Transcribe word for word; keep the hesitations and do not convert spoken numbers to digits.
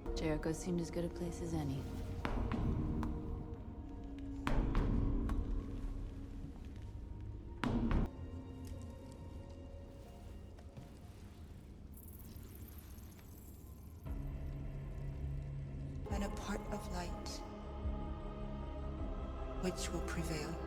Jericho seemed as good a place as any. And a part of light, which will prevail.